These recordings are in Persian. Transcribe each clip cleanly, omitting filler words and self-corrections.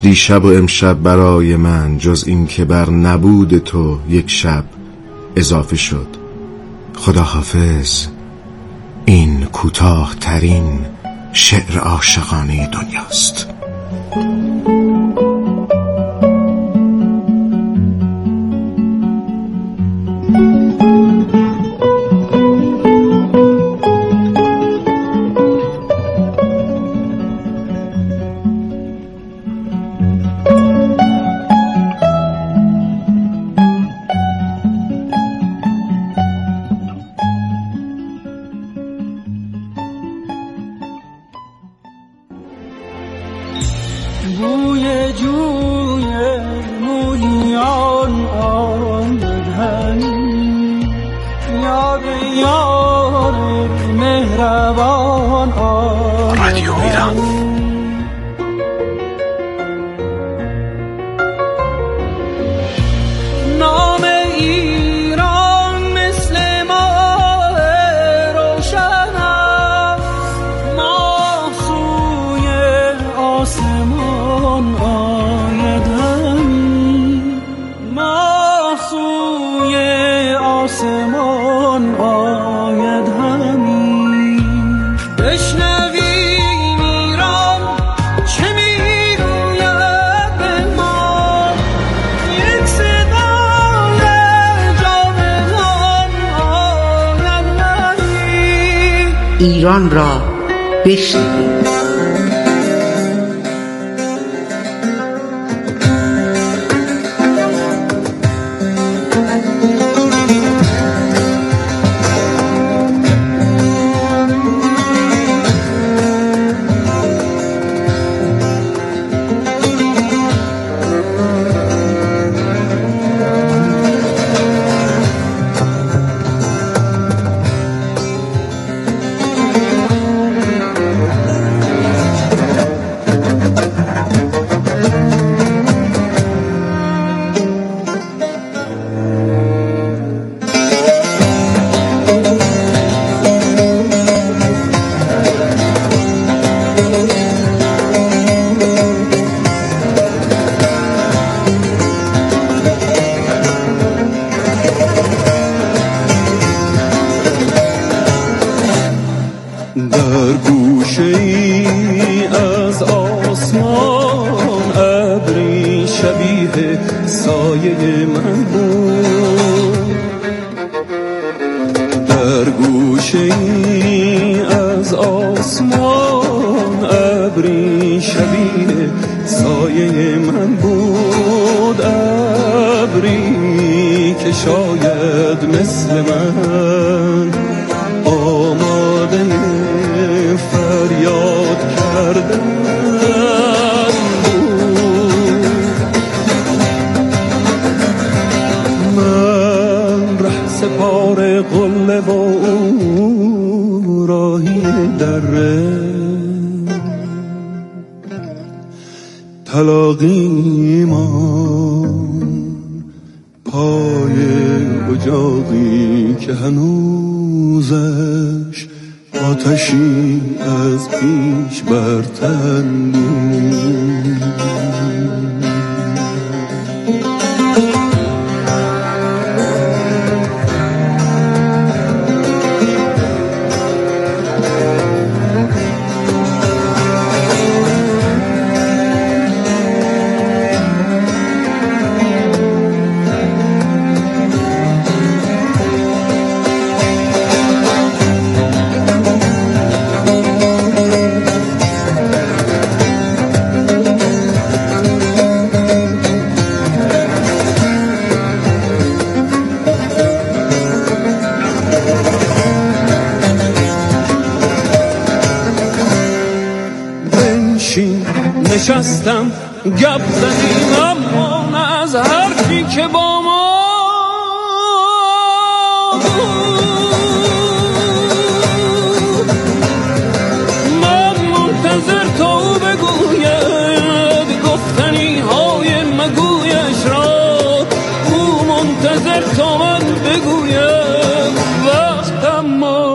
دیشب و امشب برای من جز این که بر نبود تو یک شب اضافه شد. خداحافظ، این کوتاه ترین شعر عاشقانه دنیاست. بوی جوی مولیان آمد همی، یاد یار مهربان آمد رادیو ایران. نام ایران مثل ماه روشن است، ماه سوی آسمان آید همی، ماه سوی آسمان آید همی. بشنویم ایران چه میگوید به ما، یک صدای جاودان آید همی. ایران را بشنویم. در گوشه‌ای از آسمان ابری شبیه سایه من بود، در گوشه‌ای از آسمان ابری شبیه سایه من بود، ابری که شاید مثل من آماده فریاد کردن بود. من ره سپار قله و او راهی دره، تلاقیمان پای اجاقی که هنوزش آتشی از پیش بر تن بود. نشستم گپ زدیم اما نه از حرفی که با ما من منتظر تو بگوید گفتنی های مگویش را، او منتظر تو من بگوید وقت، اما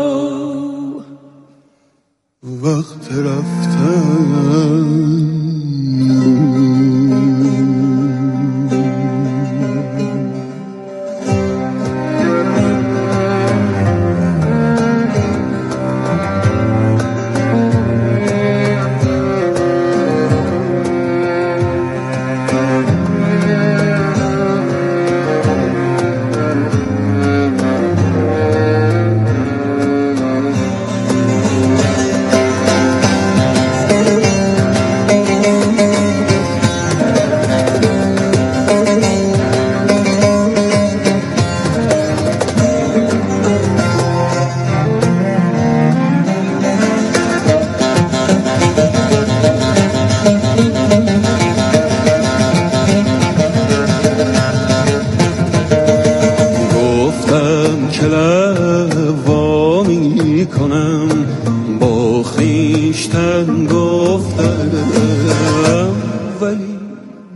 وقت رفتن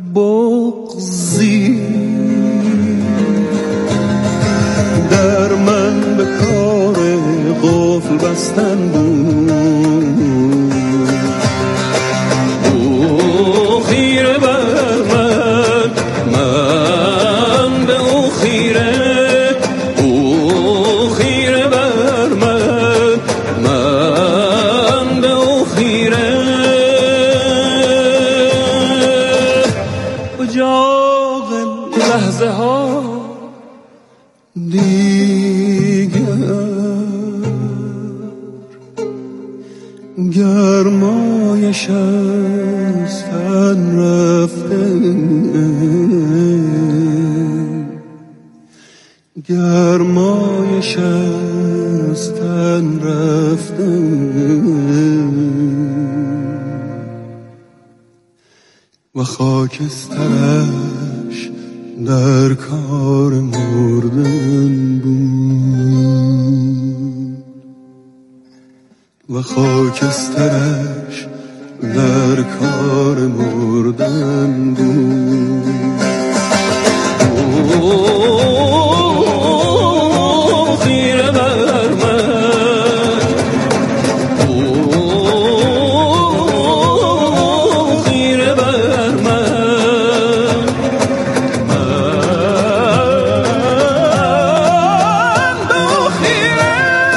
بغضی در من به کار قفل بستن بود. او خیره بر من، من به او خیره. او خیره بر من، من به او خیره. اجاق لحظه ها گرمایش از تن رفته، گرمایش از تن رفته. و خاکسترش در کار مردن بود. و خاکسترش در کار مردن بود. او خیره بر من، او خیره بر من، من به او خیره.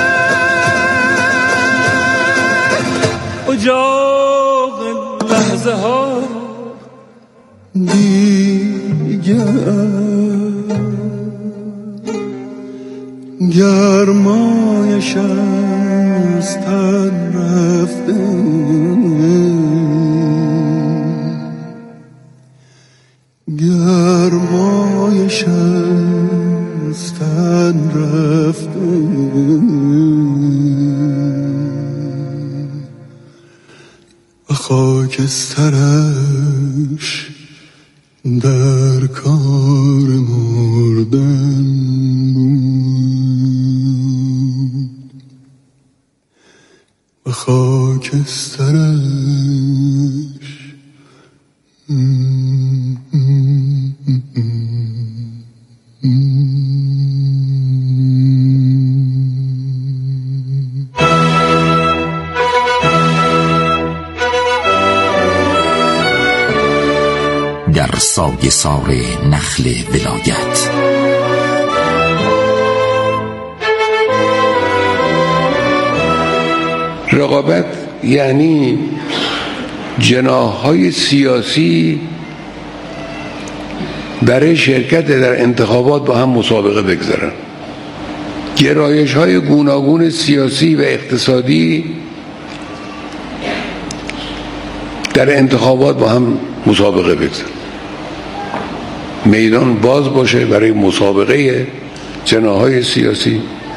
اجاق لحظه ها دیگر گرمایش از تن رفته، گرمایش از تن رفته. و خاکسترش در کار مردن بود. و خاکسترش در سایه سار نخل ولایت. رقابت یعنی جناح‌های سیاسی برای شرکت در انتخابات با هم مسابقه بگذارن. گرایش‌های گوناگون سیاسی و اقتصادی در انتخابات با هم مسابقه بگذارن. میدان باز باشه برای مسابقه جناح‌های سیاسی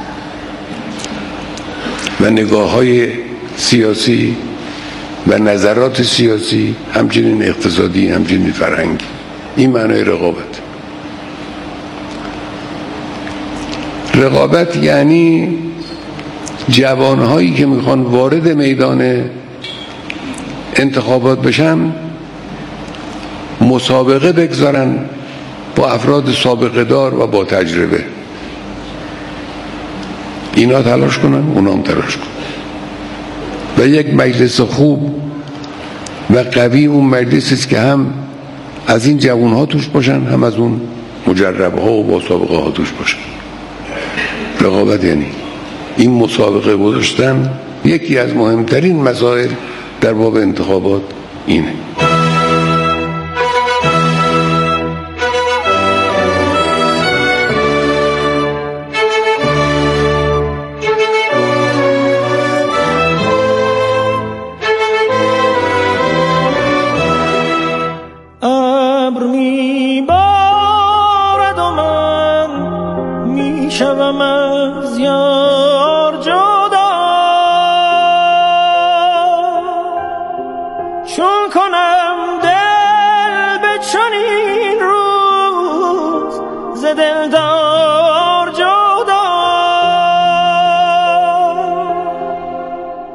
و نگاه‌های سیاسی و نظرات سیاسی، همچنین اقتصادی، همچنین فرهنگی. این معنای رقابت. رقابت یعنی جوانهایی که میخوان وارد میدان انتخابات بشن مسابقه بگذارن با افراد سابقه دار و با تجربه. اینا تلاش کنن، اونا هم تلاش کنن و یک مجلس خوب و قوی اون مجلسی است که هم از این جوانها توش باشن، هم از اون مجربها و با سابقه ها توش باشن. رقابت یعنی این مسابقه گذاشتن. یکی از مهمترین مسائل در باب انتخابات اینه. شوم از یار جدا، چون کنم دل به چنین روز ز دلدار جدا.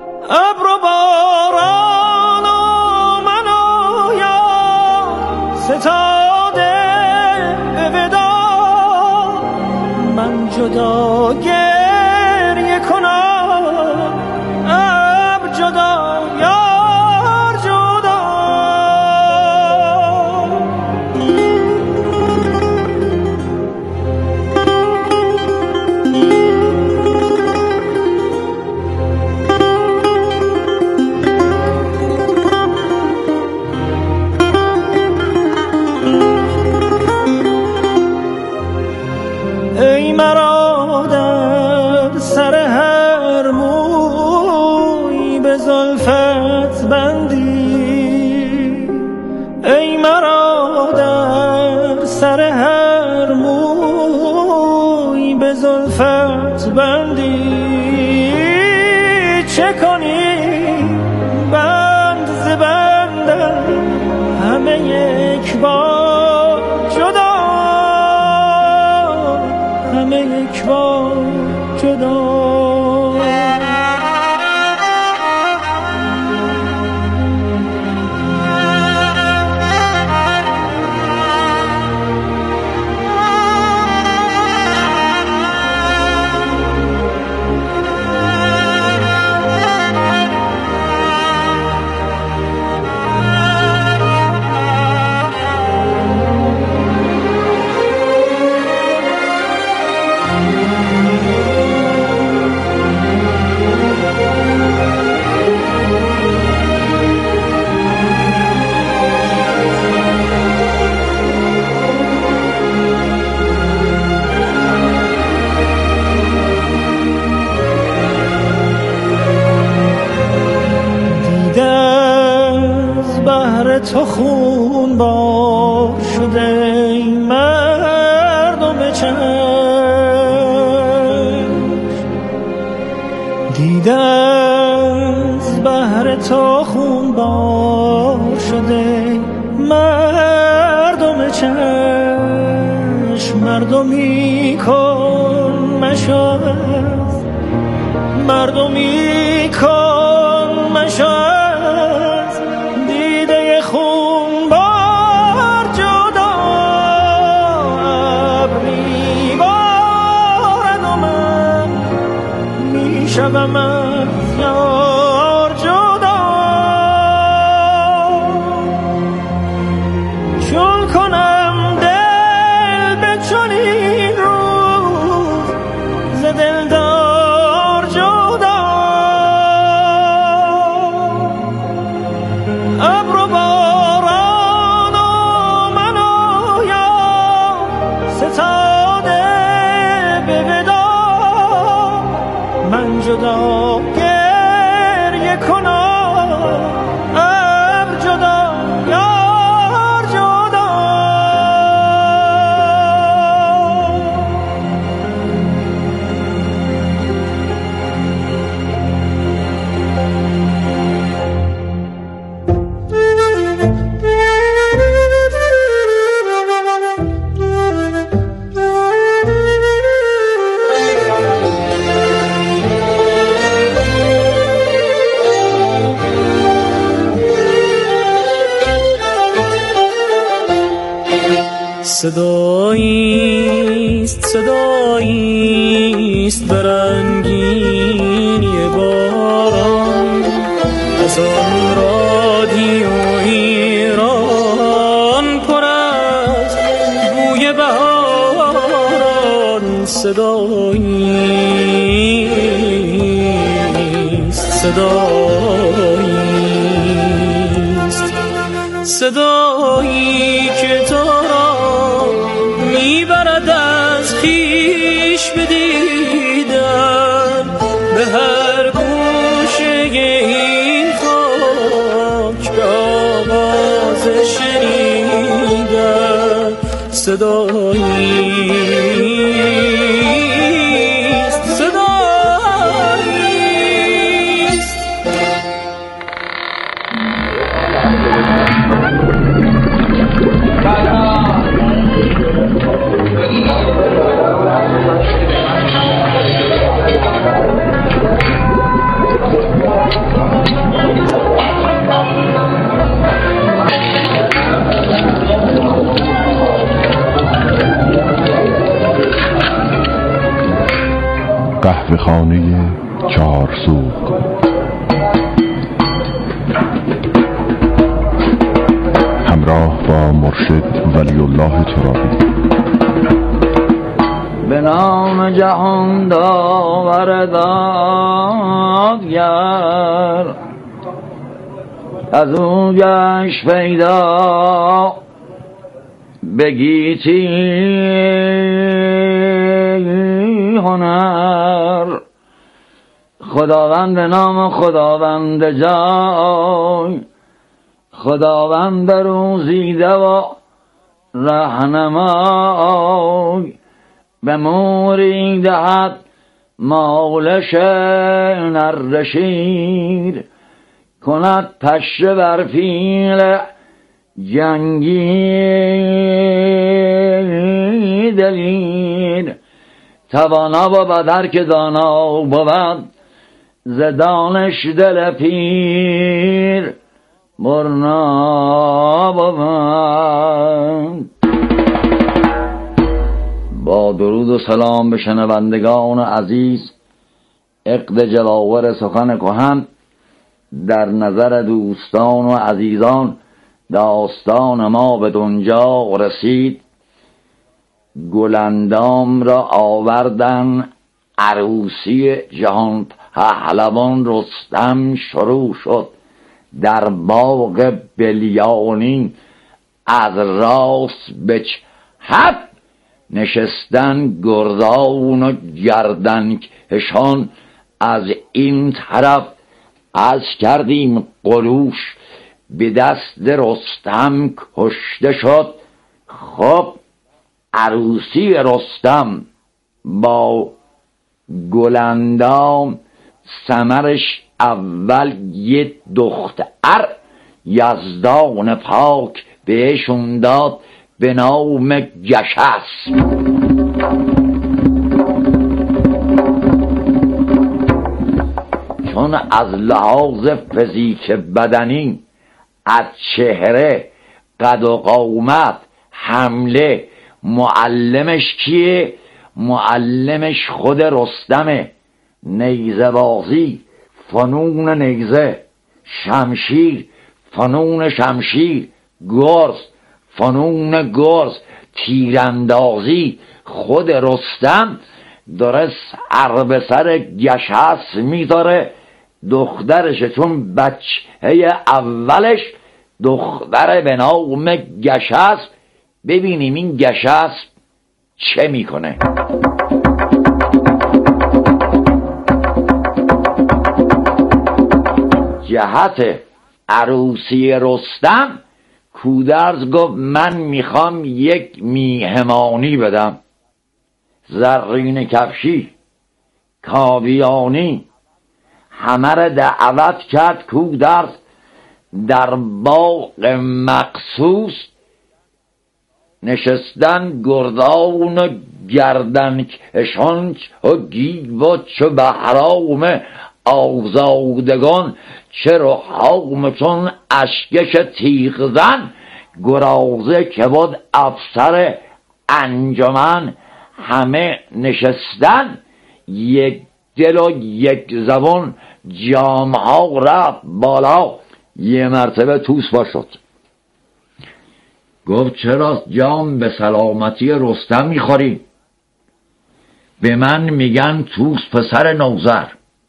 ابر و باران و من و یار ز ستاده به وداع من جدا گریه کنم ابر جدا یار جدا ای مرا در سر هر موی به زلفت بندی ای مرا در سر هر موی به زلفت بندی چه کنی بند ز بندم همه یک بار جدا همه یک بار جدا تو خون بار شده ای مردم چشم دیده از بحر تو خون بار شده مردم چشم مردمی کن مشاز مردمی کن مشاز خون بار جدا ابری بارد و من میشوم از یار جدا چون کنم دل به چنین روز ز دلدار جدا ابر و باران و من و یار ستاده به وداع من جدا گریه کنم ابر جدا یار جدا صداییست برنگینی باران از آن رادیو ایران پر از بوی بهاران صدایی که تو را میبرد از خویش بدیدن به هر گوشه این خاک به آواز شنیدن صداییست قهوه‌خانه چهارسو. همراه با مرشد ولی الله ترابی. به نام جهان داور دادگر، از او گشت پیدا به گیتی هنر. خداوند به نام خداوند جای، خداوند روزیده و رهنمای. به موری دهد مالش نرشیر، کند پشه بر پیل جنگی دلیر. توانا و بدر که دانا بود، ز دانش دل پیر برنا بود. با درود و سلام به شنوندگان عزیز، عقد جواور سخن کهن در نظر دوستان و عزیزان داستان ما به دنجا رسید. گلندام را آوردن عروسی جهان پهلوان رستم شروع شد. در باغ بلیانی از راست به چپ نشستن گردان و گردن کشان. از این طرف از کردیم قلوش به دست رستم کشته شد. خب عروسی رستم با گلندام ثمرش اول یه دختر یزدان پاک بهشون داد به نام گشس. چون از لحاظ فیزیک بدنی از چهره قد و قامت حمله معلمش کیه؟ معلمش خود رستمه. نیزه بازی، فنون نیزه، شمشیر، فنون شمشیر، گرز، فنون گرز، تیراندازی. خود رستم داره سر به سر گشس میذاره. دخترش چون بچه اولش دختر به نام گشس. ببینیم این گشس چه میکنه. جهت عروسی رستم کودرز گفت من میخوام یک میهمانی بدم. زرین کفشی، کاویانی همه را دعوت کرد کودرز در باغ مخصوص. نشستن گردان و گردن کشان و گیو و چو بهرام آزادگان. چه روحام چون اشکش تیغ زن، گرازه که بود افسر انجمن. همه نشستن یک دل و یک زبان، جامها رفت بالا. یه مرتبه توسبا شد. گفت چرا جام به سلامتی رستم میخوری؟ به من میگن توس پسر نوذر.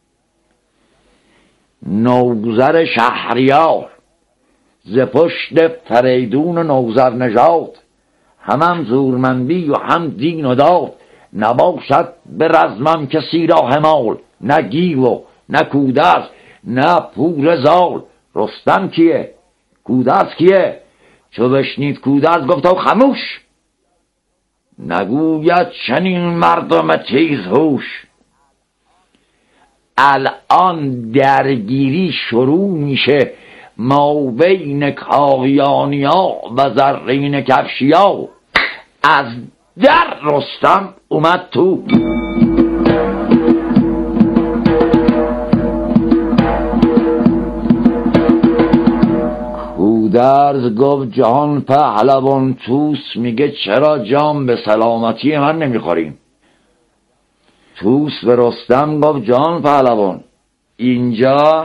نوذر شهریار ز پشت فریدون و نوذر نژاد. هم زورمندی و هم دین و داد. نباشد به رزمم کسی را همال، نه گیو و نه کودرز نه پور زال. رستم کیه؟ کودرز کیه؟ چو بشنید کودرز گفت خموش، نگوید چنین مردم تیز هوش. الان درگیری شروع میشه ما بین کاویانیا و زرین کفشیا. از در رستم اومد تو. کودرز گفت جهان پهلوان توس میگه چرا جام به سلامتی من نمیخوریم؟ طوس به رستم گفت جان پهلوان، اینجا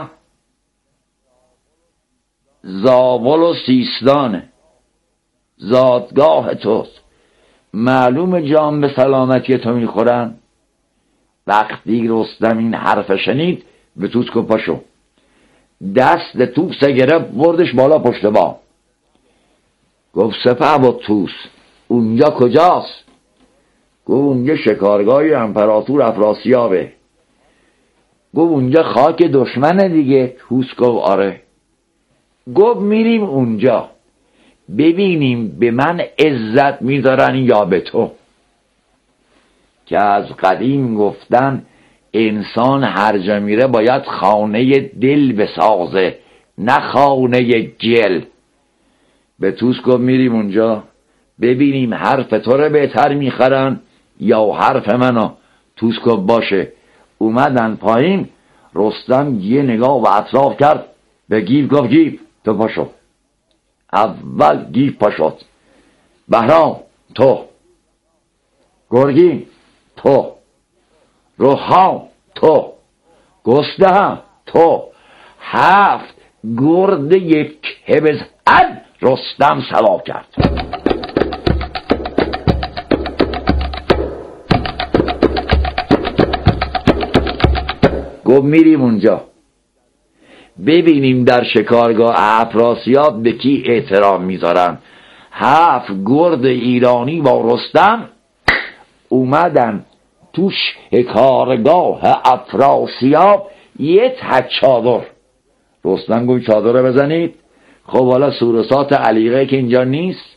زابل و سیستانه، زادگاه توست، معلوم جان به سلامتی تو میخورن. وقتی رستم این حرف شنید به طوس گفت پاشو. دست طوس گرفت بردش بالا پشت بام. گفت سپهبد طوس اونجا کجاست؟ گفت اونجا شکارگاه امپراتور افراسیابه. گفت اونجا خاک دشمنه دیگه. طوس گفت آره. گفت میریم اونجا ببینیم به من عزت میذارن یا به تو، که از قدیم گفتن انسان هر جا میره باید خانه دل بسازه نه خانه گل. به طوس گفت میریم اونجا ببینیم حرف تو رو بهتر میخرن یا حرف منو. طوس گفت باشه. اومدن پایین. رستم یه نگاه و اطراف کرد، به گیو گفت گیو تو پاشو. اول گیو پاشد. بهرام تو، گرگین تو، روحام تو، گستهم تو. 7 گرد یک هبز رستم سوار کرد. گفت میریم اونجا ببینیم در شکارگاه افراسیاب به کی احترام میذارن. 7 گرد ایرانی با رستم اومدن تو شکارگاه افراسیاب یه تک چادر. رستم گفت چادر رو بزنید. خب حالا سورسات علیقه که اینجا نیست.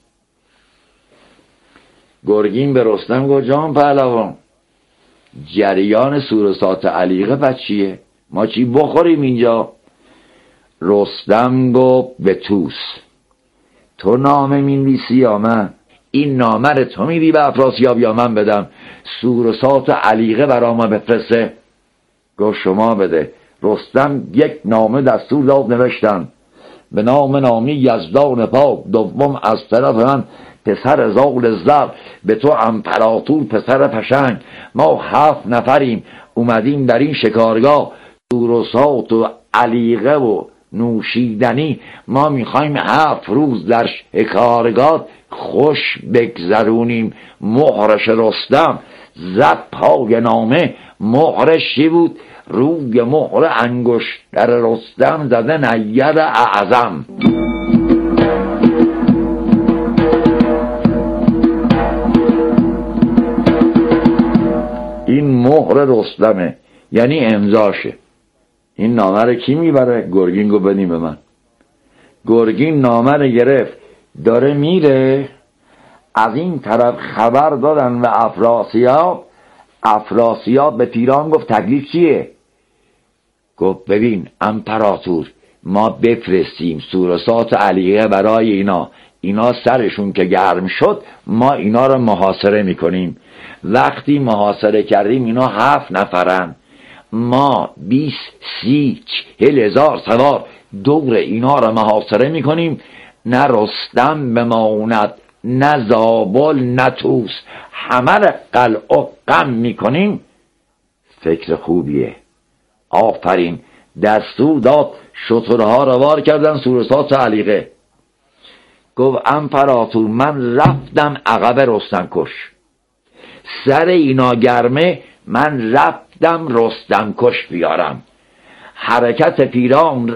گرگین به رستم گفت جان پهلوان جریان سورسات علیقه پس چیه؟ ما چی بخوریم اینجا؟ رستم گفت به طوس تو نامه می‌نویسی یا من؟ این نامه رو تو میدی به افراسیاب یا من بدم؟ سورسات علیقه برا ما بفرسته. گفت شما بده. رستم یک نامه دستور داد نوشتن به نام نامی یزدان پاک دوم از طرف من پسر زال زر به تو امپراتور پسر پشنگ. ما 7 نفریم اومدیم در این شکارگاه سورسات و علیقه و نوشیدنی. ما میخوایم 7 روز در شکارگاه خوش بگذرونیم. مهرش رستم زد پای نامه. مهرش چی بود؟ روی مهر انگشتر رستم زده نیر اعظم. این مهر رستمه یعنی امضاشه. این نامه رو کی میبره؟ گرگین گفت بدین به من. گرگین نامه رو گرفت داره میره. از این طرف خبر دادن به افراسیاب. افراسیاب به پیران گفت تکلیف چیه؟ گفت ببین امپراتور ما بفرستیم سورسات علیقه برای اینا سرشون که گرم شد ما اینا رو محاصره میکنیم. وقتی محاصره کردیم اینا 7 نفرن. ما 20 30 40 هزار سوار دور اینا رو محاصره میکنیم. نه رستم بماند نه زابل نه طوس، همه رو قلع و قم میکنیم. فکر خوبیه. آفرین. دستور داد شترها رو وار کردن سورسات علیقه. گفت امپراتور من رفتم عقب رستم کش. سر اینا گرمه من رفتم رستم کش بیارم. حرکت پیران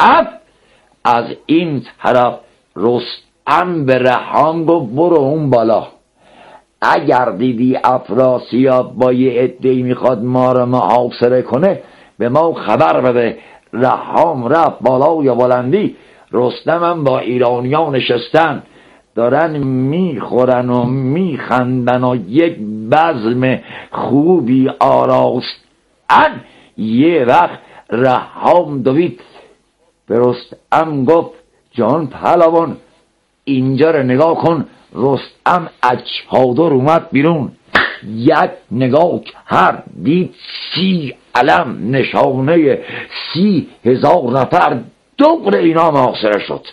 از این طرف رستم به رهام گفت برو اون بالا. اگر دیدی افراسیاب با یه عده‌ای میخواد ما رو محاصره کنه به ما خبر بده. رهام رفت بالا یا بلندی. رستم هم با ایرانیان نشستن دارن میخورن و میخندن و یک بزم خوبی آراستن. یه وقت رهام دوید به رستم گفت جان پهلوان اینجا رو نگاه کن. رستم از چادر اومد بیرون. یک نگاه کرد دید 30 علم نشانه 30,000 نفر دور اینا محاصره شد.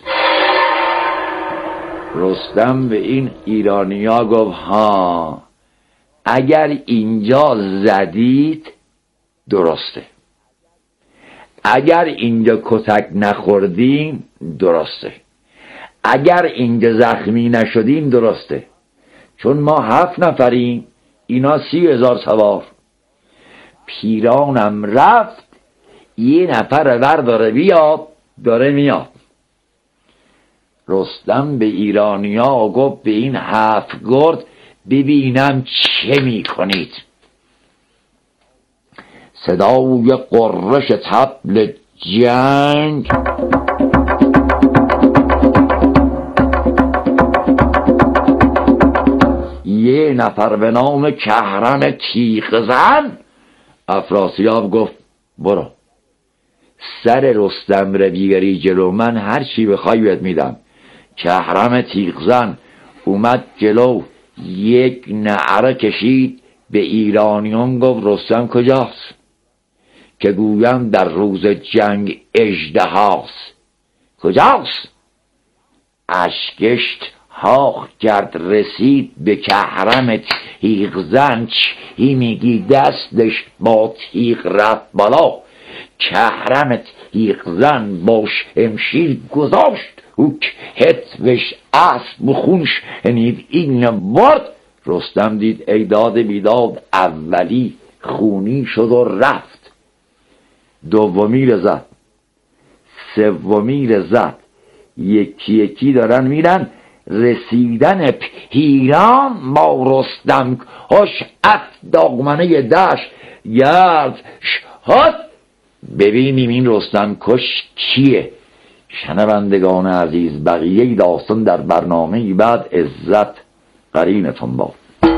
رستم به این ایرانیا گفت ها اگر اینجا زدید درسته، اگر اینجا کتک نخوردیم درسته، اگر اینجا زخمی نشدیم درسته. چون ما 7 نفریم، اینا 30,000 سوار. پیرانم رفت، یه نفر برداره بیاد، داره میاد. رستم به ایرانیا گفت به این 7 گرد ببینم چه میکنید. صدای قررش طبل جنگ یه نفر به نام کهرم تیغزن، افراسیاب گفت برو سر رستم رو بیاری جلو، من هر چی بخوای بهت میدم. کهرم تیغزن اومد جلو، یک نعره کشید، به ایرانیان گفت رستم کجاست؟ که گویم در روز جنگ اژدهاست. کجاست؟ اشکشت هاخ کرد رسید به کهرم تیغزن، چی میگی دستش با تیغ رفت بالا. کهرم تیغزن با شمشیر گذاشت، او کتفش اسب خون شنید این برد. رستم دید ای داد بیداد، اولی خونی شد و رفت. دومی رو زد، سومی رو زد، یکی یکی دارن میرن. رسیدن پیران با رستم کش، ات دامنه دشت گرد شد. ببینیم این رستم کش کیه. شنوندگان عزیز، بقیه داستان در برنامه بعد. عزت قرینتون باد.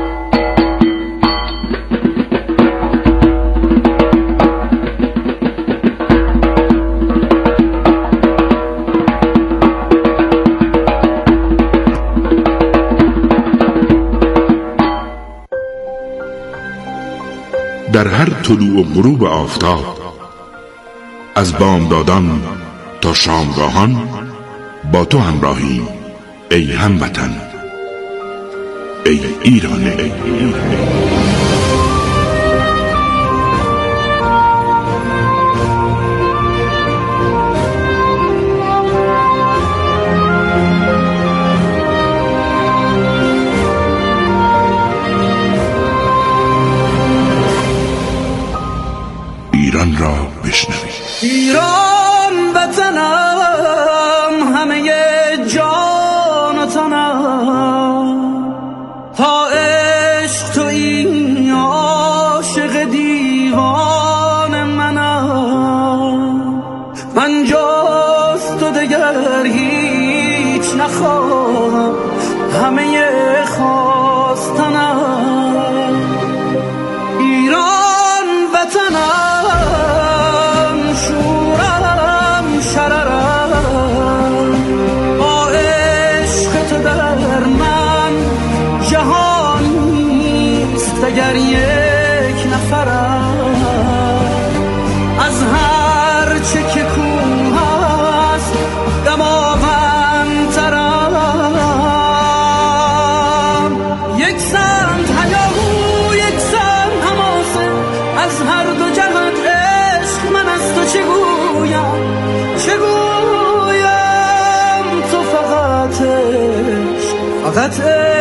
در هر طلوع و غروب آفتاب، از بامدادان تا شامگاهان، با تو همراهیم ای هموطن، ای ایران. ایران را بشنوید. ایران وطنم، همه جان و تنم، تا عشق تو این عاشق دیوان منم. من جز تو دگر هیچ نخواهم، همه خواستنم. ایران وطنم، شورم شررم، با عشق تو در من جهانیست اگر یک نفرم. از هر چه که کوه است دماوندترم. یک سمت هیاهو، یک سمت حماسه، از هر دو جهت عشق من از تو چگویم تو فقط عشق، فقط عشق.